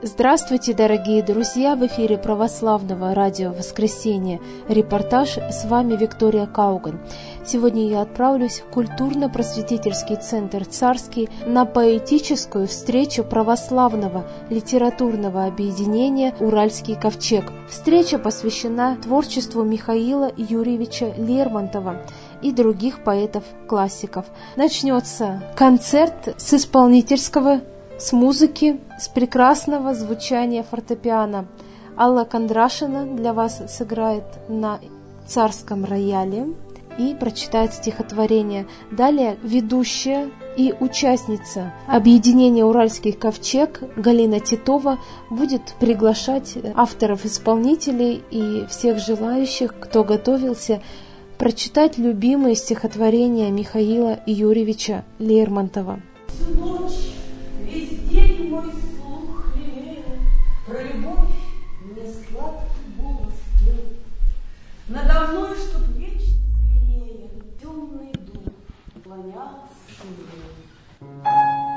Здравствуйте, дорогие друзья! В эфире Православного радио «Воскресенье». Репортаж. С вами Виктория Кауган. Сегодня я отправлюсь в культурно-просветительский центр «Царский» на поэтическую встречу православного литературного объединения «Уральский ковчег». Встреча посвящена творчеству Михаила Юрьевича Лермонтова и других поэтов-классиков. Начнется концерт с исполнительского, с музыки, с прекрасного звучания фортепиано. Алла Кондрашина для вас сыграет на царском рояле и прочитает стихотворение. Далее ведущая и участница объединения «Уральский ковчег» Галина Титова будет приглашать авторов-исполнителей и всех желающих, кто готовился, прочитать любимые стихотворения Михаила Юрьевича Лермонтова. Весь день мой слух лелеял, про любовь мне сладкий голос пел. Надо мной, чтоб вечно зеленее, темный дух склонялся шумел.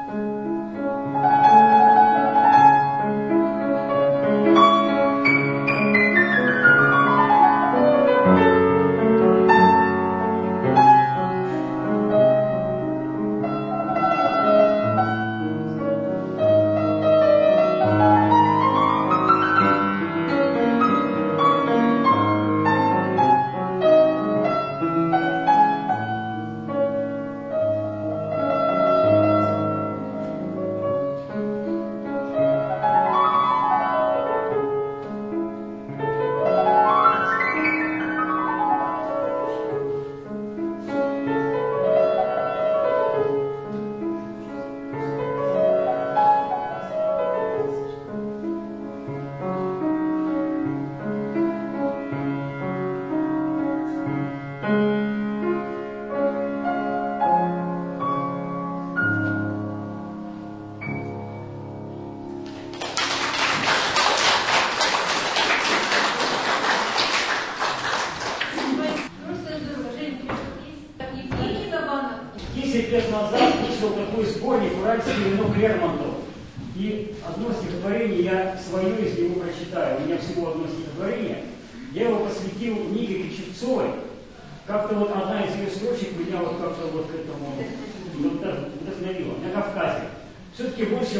И одно стихотворение я свое из него прочитаю. У меня всего одно стихотворение. Я его посвятил Нике Кочевцовой. Как-то вот одна из ее строчек меня вот как-то вот к этому вдохновила. На Кавказе. Все-таки ближе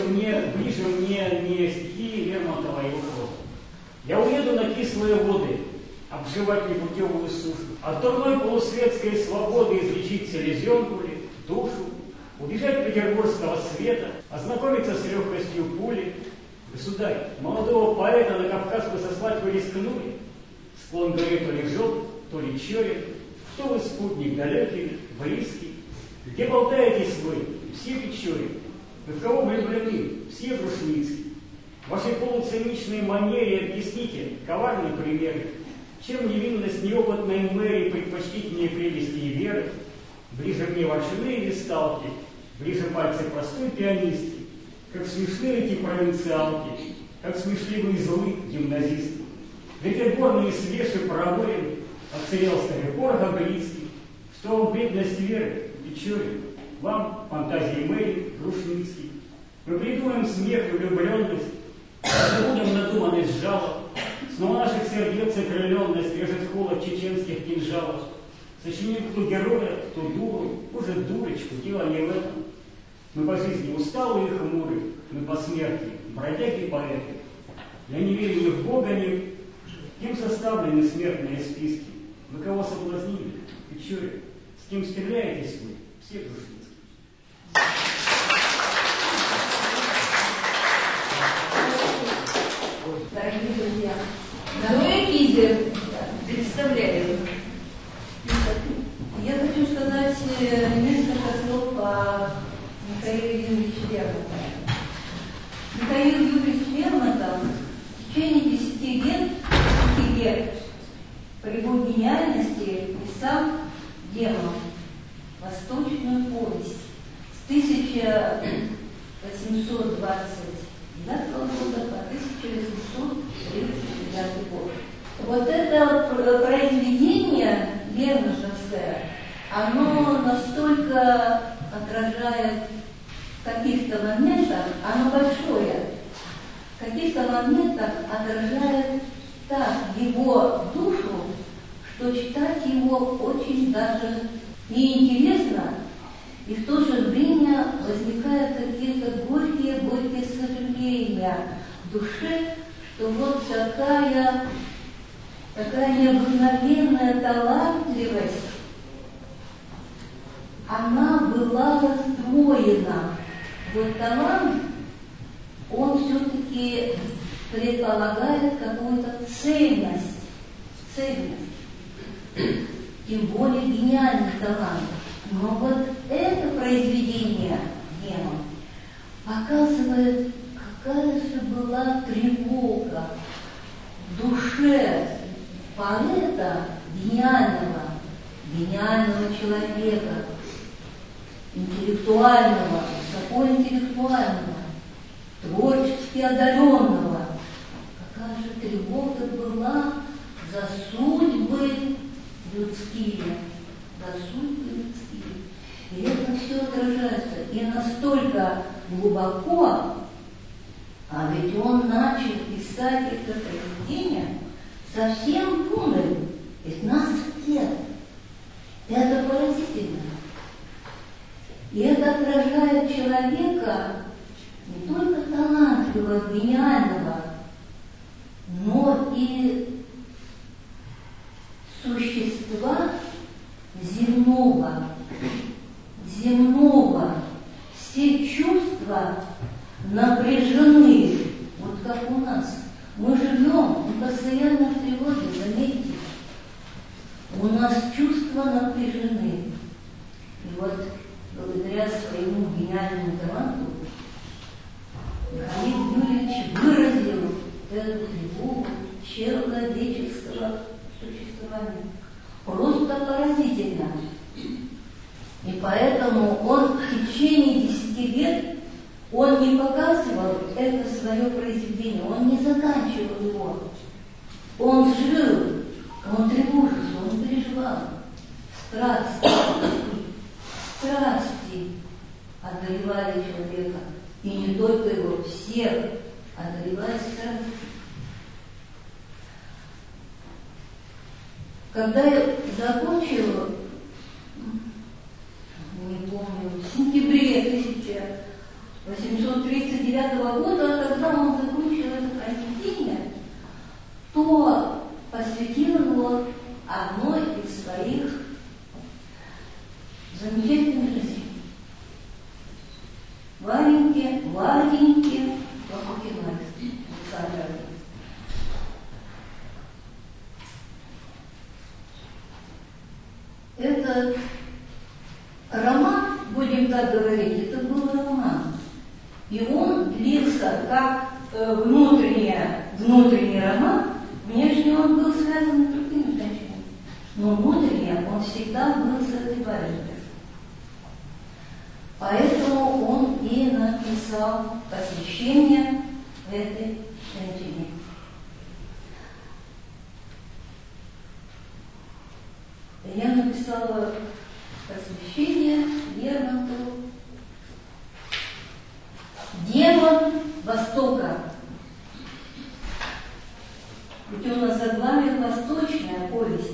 мне не стихи Лермонтова, а его проза. Я уеду на кислые воды, обживать непутевую сушу. От дурной полусветской свободы излечить селезенку ли, душу. Убежать петербургского света, ознакомиться с легкостью пули. Государь, молодого поэта на Кавказ вы сослать вы рискнули? Склон горы то ли желт, то ли черен. Кто вы, спутник, далекий, близкий? Где болтаетесь вы, все печори? Вы в кого влюблены, все грушницы? В вашей полуциничной манере объясните коварный пример. Чем невинность неопытной мэри предпочтительнее прелести и веры? Ближе мне ворчуны и висталки, ближе пальцы простой пианистки, как смешны эти провинциалки, как смешливы и злы гимназисты. Ветер горный и свежий проборен, отцелел старикор Габрицкий, что вам бедность веры, Печорин, вам фантазии Мэри, Грушницкий. Мы придумаем смех и влюбленность, забудем надуманность жалоб, снова наших сердец окрыленность режет холод чеченских кинжалов. Сочиним кто героя, кто дуру, уже дурочку, дело не в этом. Мы по жизни усталые и хмуры, мы по смерти бродяги и поэты. Я не верю ни в Бога, ни кем составлены смертные списки. Вы кого соблазнили? Печорин, с кем стреляетесь вы? Все Грушницкие. Дорогие друзья, Ноя Кизер представляю. Я хочу сказать несколько слов о Михаиле Юрьевиче Лермонтове. Михаил Юрьевич Лермонтов в течение 10 лет по его гениальности писал демон, восточную повесть с 1829 года по 1839 год. Вот это произведение лермонтовское, оно настолько отражает в каких-то моментах, оно большое, каких-то моментах отражает так его душу, что читать его очень даже и интересно, и в то же время возникают какие-то горькие сожаления в душе, что вот такая необыкновенная талантливость, она была раздвоена. Вот талант, он все-таки предполагает какую-то цельность. Тем более гениальный талант. Но вот это произведение Гена показывает, какая же была тревога в душе поэта, гениального человека, интеллектуального, высокоинтеллектуального, творчески одаренного. Какая же тревога была за судьбы людские. И это все отражается. И настолько глубоко, а ведь он начал писать это произведение совсем юным, 15 лет. Это поразительно. И это отражает человека не только талантливого, гениального, но и существа земного. Все чувства напряжены, вот как у нас. Мы живем, мы постоянно в тревоге, заметьте. У нас чувства напряжены. И вот благодаря своему гениальному таланту Михаил Юрьевич выразил эту тревогу человеческого существования. Просто поразительно. И поэтому он в течение 10 лет он не показывал это свое произведение, он не заканчивал его. Он жил, он тревожился, он переживал. Страсти одолевали человека. И не только его, всех одолевали страсти. Когда я закончила, не помню, в сентябре 1839 года, когда он закончил это произведение, то посвятил его одной из своих замечательных жизней. Вареньке Лопухиной, Александра. Это роман, будем так говорить, это был роман. И он длился как внутренний роман, внешне он был связан с другими женщинами. Но внутренне он всегда был с этой Варенькой. Поэтому он и написал посвящение этой женщине. Я написала посвящение Лермонтову. Демон Востока. Ведь у нас заглавие «Восточная повесть».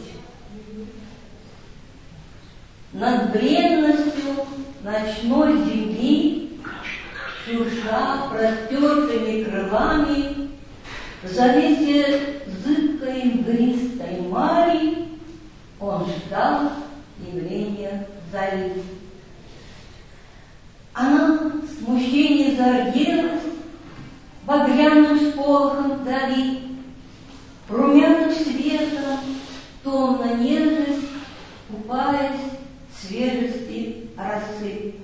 Над бренностью ночной земли, шурша простертыми крылами, в завесе зыбкой игристой мари он ждал явления зари. Она в смущении зарделась багряным сполохом вдали, румяным светом, томно нежность, купаясь в свежести росы.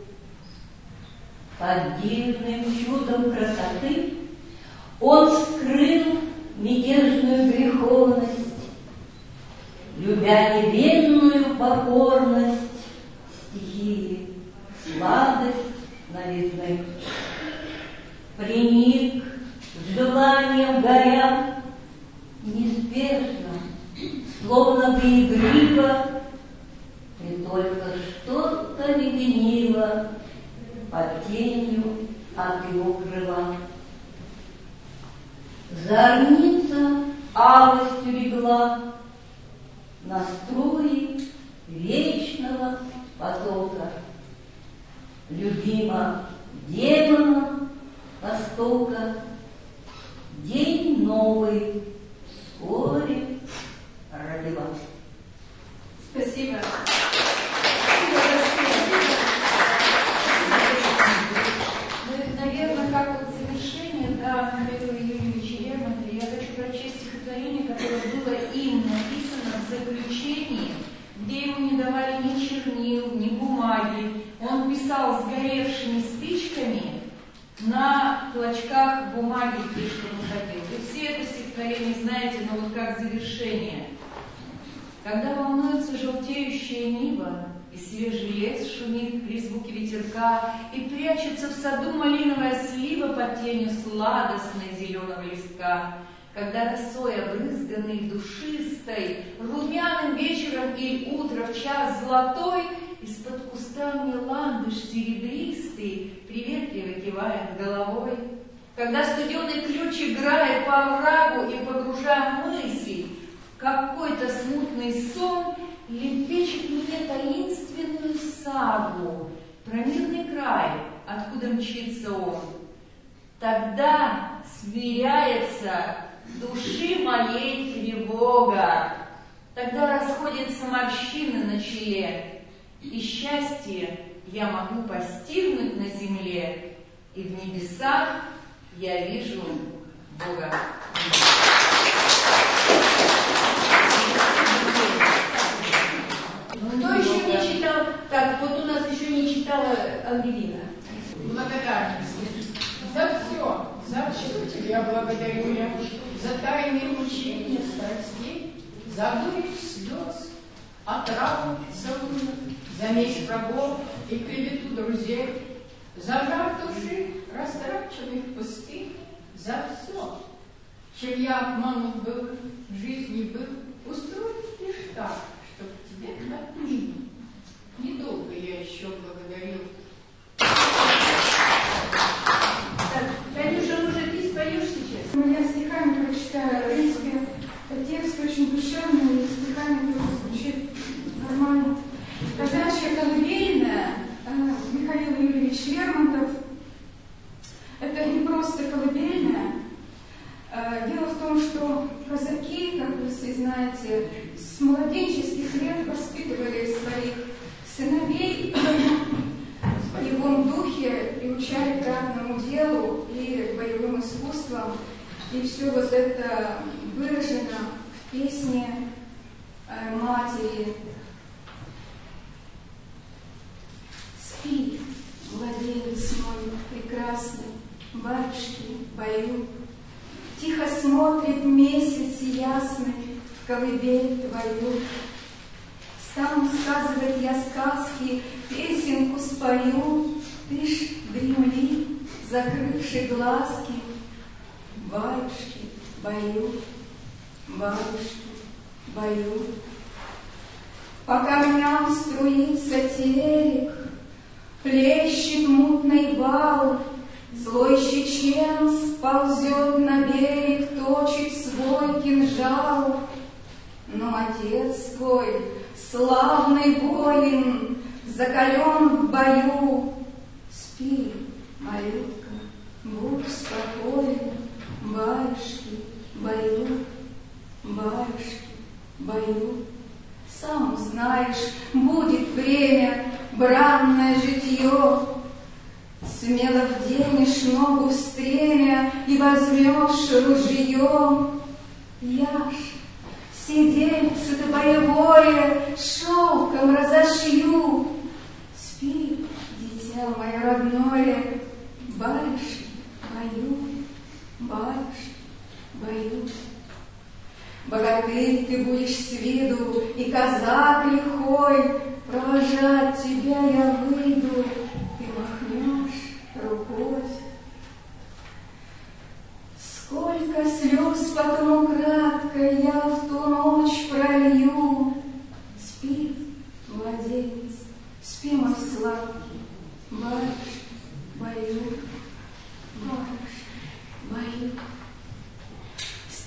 Под дивным чудом красоты он скрыл мятежную греховность, любя невинную покорность стихии, сладость новизны. Приник с желанием горя, неспешно, словно бы игриво, и только что-то леденило под тенью от его крыла. Зорница алостью легла на струи вечного потока. Любима демона Востока, день новый вскоре родила. Спасибо. Наверное, как вот завершение, да, Михаила Юрьевича Лермонтова, я хочу прочесть стихотворение, которое было им написано в заключении, где ему не давали ни чернил, ни бумаги. Он писал сгоревшими спичками на клочках бумаги, где что находил. Вы все это стихотворение знаете, но вот как завершение. Когда волнуется желтеющее небо, и свежий лес шумит при звуке ветерка, и прячется в саду малиновая слива под тенью сладостной зеленого листка, когда росой обрызганный, душистой, румяным вечером или утром в час золотой, из-под куста мне ландыш серебристый приветливо кивает головой, когда студеный ключ играет по оврагу и погружая мысли в какой-то смутный сон, лепечет мне таинственную сагу про мирный край, откуда мчится он. Тогда смиряется души моей тревога, тогда расходятся морщины на челе, и счастье я могу постигнуть на земле, и в небесах я вижу Бога. Кто еще не читал? Так, вот у нас еще не читала Ангелина. Благодарность за все тебя благодарю я, за тайные мучения страстей, за бурь слез, отраву целую, за месть врагов и клевету друзей, за жар души, растраченных в пустых, за все, чем я обманут был, в жизни был, устроить лишь так, чтоб тебе отныне. Недолго я еще благодарил. Так, Танюша, может, ты споешь сейчас? Я стихами прочитаю, в принципе, текст очень душевный, и стихами тоже звучит нормально. Казачья колыбельная, Михаил Юрьевич Лермонтов, это не просто колыбельная. Дело в том, что казаки, как вы все знаете, с младенческих лет воспитывали своих сыновей в боевом духе, приучали к ратному делу и боевым искусствам. И все вот это выражено в песне матери. Спи, младенец мой прекрасный, батюшки пою. Тихо смотрит месяц ясный в колыбель твою. Стану сказывать я сказки, песенку спою. Ты ж дремли, закрывши глазки. Батюшки, бою, батюшки, бою. По камням струится терек, плещет мутный бал, злой чечен сползет на берег, точит свой кинжал. Но отец твой, славный воин, закален в бою. Спи, малютка, будь спокоен, батюшки, бою, батюшки, бою. Сам узнаешь, будет время, бранное житье. Смело вденешь ногу в стремя и возьмешь ружье. Я ж сидельце-то боевое шелком разошью. Спи, дитя мое родное, батюшки, бою, батюшки, бою. Богатырь ты будешь с виду, и казак лихой, провожать тебя я выйду, ты махнешь рукой. Сколько слез потом украдкой я в ту ночь пролью. Спи, младенец, спи, мой сладкий, батюшки, бою, батюшки, бою.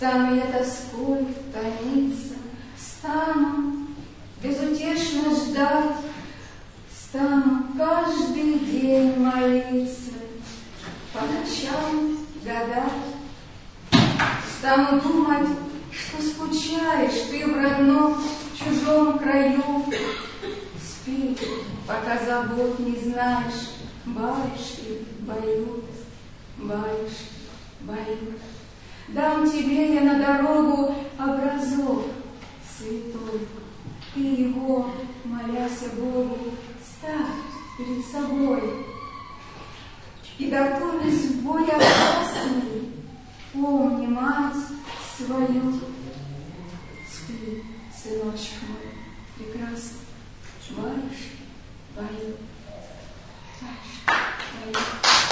Стану я тоской томиться, стану безутешно ждать, стану каждый день молиться, по ночам гадать. Стану думать, что скучаешь ты в родном, в чужом краю. Спи, пока забот не знаешь, баюшки поют, баюшки поют. Дам тебе я на дорогу образок святой, и его, моляся Богу, ставь перед собой. И готовясь в бой опасный, помни мать свою. Спи, сыночек мой прекрасный, баюшки поют, баюшки поют.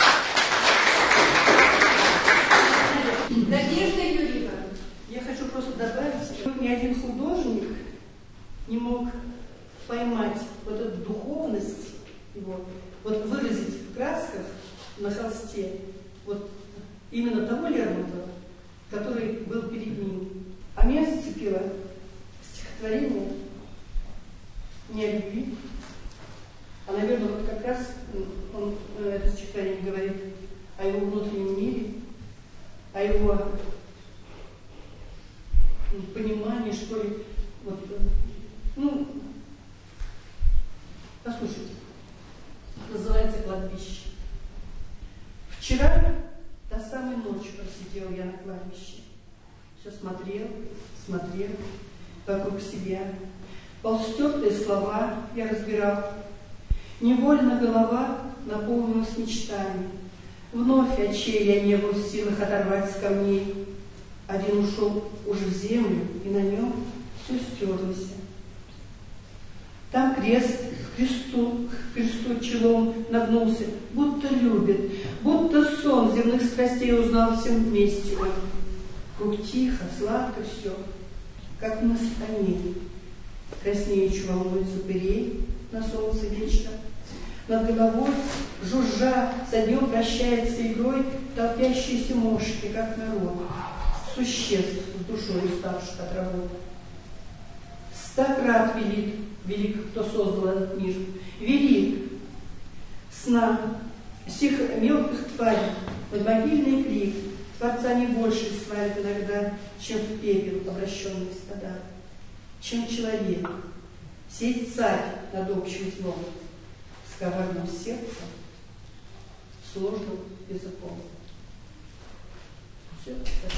Надежда Юрьевна, я хочу просто добавить, что ни один художник не мог поймать вот эту духовность его, вот выразить в красках на холсте вот именно того Лермонтова, который был перед ним. А меня зацепило стихотворение не о любви, а, наверное, вот как раз он, это стихотворение говорит о его внутреннем мире, о его понимании, что ли. Вот, послушайте. Называется «Кладбище». Вчера до самой ночи просидел я на кладбище. Все смотрел, вокруг себя. Полстертые слова я разбирал. Невольно голова наполнилась мечтами. Вновь очей я не был в силах оторвать с камней. Один ушел уже в землю, и на нем все стерлось. Там крест к кресту челом нагнулся, будто любит, будто сон земных страстей узнал всем вместе он. Круг тихо, сладко все, как мысль о ней. Краснеючи волнуется упырей на солнце вечно. Над головой, жужжа, со днем прощается игрой толпящиеся мошки, как народ, существ с душой уставших от работы. 100 крат велик, кто создал этот мир, велик. Сна всех мелких тварей, подмогильный крик, Творца не больше славит иногда, чем в пепел обращенный стада, чем человек, сей царь над общим злом, с коварным сердцем, сложным языком. Все.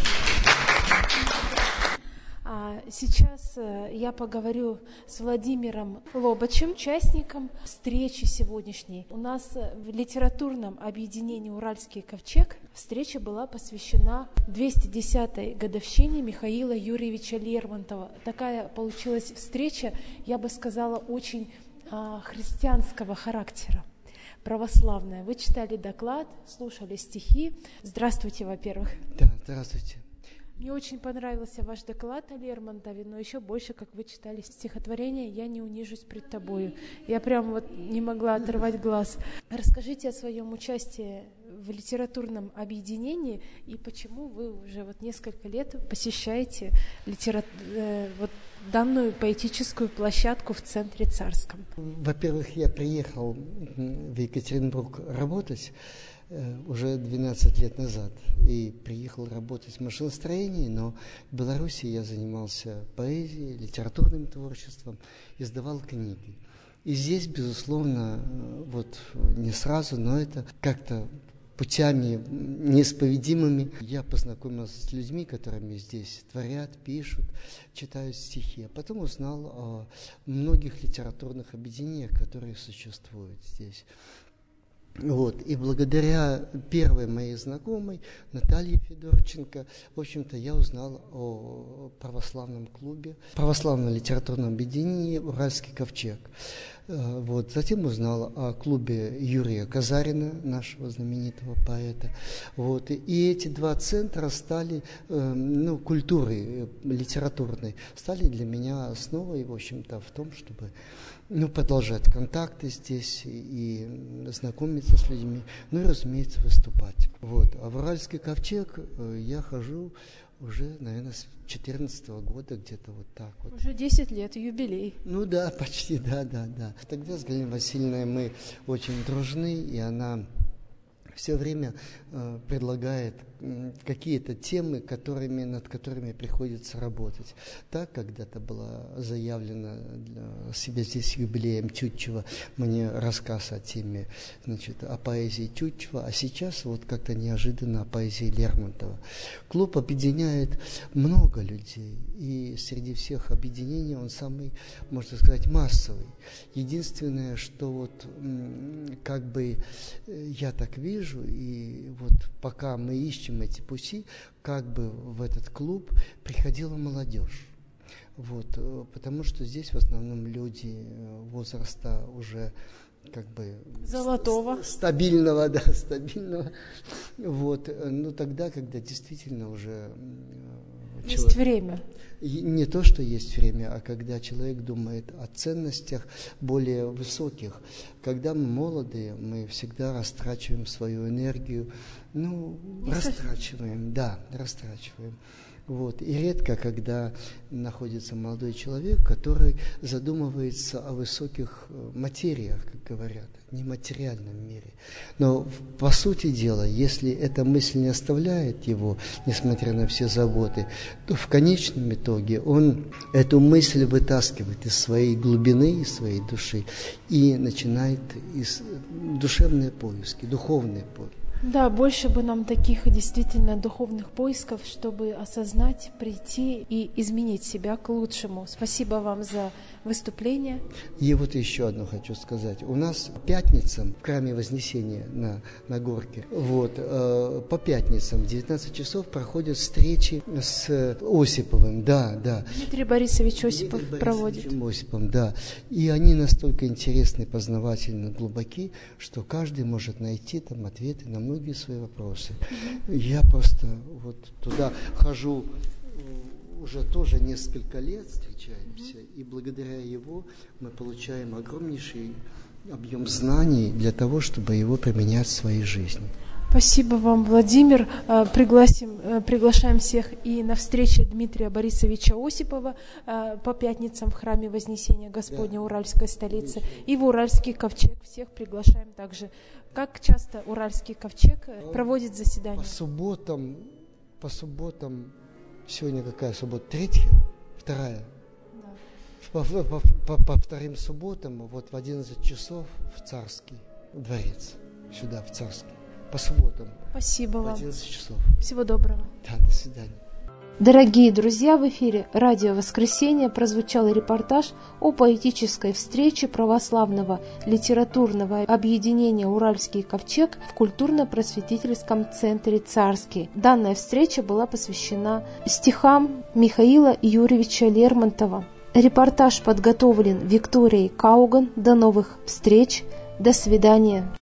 Сейчас я поговорю с Владимиром Лобачем, участником встречи сегодняшней. У нас в литературном объединении «Уральский ковчег» встреча была посвящена 210-й годовщине Михаила Юрьевича Лермонтова. Такая получилась встреча, я бы сказала, очень христианского характера, православная. Вы читали доклад, слушали стихи. Здравствуйте, во-первых. Да, здравствуйте. Мне очень понравился ваш доклад о Лермонтове, но еще больше, как вы читали стихотворение «Я не унижусь пред тобою». Я прям вот не могла оторвать глаз. Расскажите о своем участии в литературном объединении и почему вы уже вот несколько лет посещаете данную поэтическую площадку в центре Царском. Во-первых, я приехал в Екатеринбург работать уже 12 лет назад и приехал работать в машиностроении, но в Беларуси я занимался поэзией, литературным творчеством, издавал книги. И здесь, безусловно, вот не сразу, но это как-то путями неисповедимыми я познакомился с людьми, которыми здесь творят, пишут, читают стихи. А потом узнал о многих литературных объединениях, которые существуют здесь. Вот. И благодаря первой моей знакомой, Наталье Федорченко, в общем-то, я узнал о православном клубе, православном литературном объединении «Уральский ковчег». Вот. Затем узнал о клубе Юрия Казарина, нашего знаменитого поэта. Вот. И эти два центра стали, культуры литературной, стали для меня основой, в общем-то, в том, чтобы продолжать контакты здесь и знакомиться с людьми, ну и, разумеется, выступать. Вот. А в Уральский ковчег я хожу уже, наверное, с 2014 года, где-то вот так вот. Уже 10 лет, юбилей. Ну да, почти, да. Тогда с Галиной Васильевной мы очень дружны, и она все время предлагает какие-то темы, над которыми приходится работать. Так когда-то была заявлена для себя здесь юбилеем Тютчева мне рассказ о теме, о поэзии Тютчева, а сейчас вот как-то неожиданно о поэзии Лермонтова. Клуб объединяет много людей, и среди всех объединений он самый, можно сказать, массовый. Единственное, что вот как бы я так вижу, и вот пока мы ищем эти пути, как бы в этот клуб приходила молодежь. Вот, потому что здесь в основном люди возраста уже как бы золотого, стабильного. Вот, но тогда, когда действительно уже есть время. Не то, что есть время, а когда человек думает о ценностях более высоких. Когда мы молодые, мы всегда растрачиваем свою энергию. Растрачиваем. Вот. И редко, когда находится молодой человек, который задумывается о высоких материях, как говорят, нематериальном мире. Но по сути дела, если эта мысль не оставляет его, несмотря на все заботы, то в конечном итоге он эту мысль вытаскивает из своей глубины, из своей души и начинает душевные поиски, духовные поиски. Да, больше бы нам таких действительно духовных поисков, чтобы осознать, прийти и изменить себя к лучшему. Спасибо вам за выступление. И вот еще одно хочу сказать. У нас по пятницам в храме Вознесения на Горке, по пятницам в 19 часов проходят встречи с Осиповым. Да. Дмитрий Борисович Осипов проводит. Осиповым, да. И они настолько интересны, познавательны, глубоки, что каждый может найти там ответы на многие свои вопросы. Я просто вот туда хожу уже тоже несколько лет, встречаемся, и благодаря его мы получаем огромнейший объем знаний для того, чтобы его применять в своей жизни. Спасибо вам, Владимир. Приглашаем всех и на встречу Дмитрия Борисовича Осипова по пятницам в храме Вознесения Господня Уральской столицы и в Уральский ковчег. Всех приглашаем также. Как часто Уральский ковчег проводит заседания? По субботам, сегодня какая суббота? Третья? Вторая? Да. По вторым субботам, в 11 часов в Царский дворец, сюда, в Царский. По субботам. Спасибо вам. 11 часов. Всего доброго. Да, до свидания. Дорогие друзья, в эфире «Радио Воскресенье» прозвучал репортаж о поэтической встрече православного литературного объединения «Уральский ковчег» в культурно-просветительском центре «Царский». Данная встреча была посвящена стихам Михаила Юрьевича Лермонтова. Репортаж подготовлен Викторией Кауган. До новых встреч. До свидания.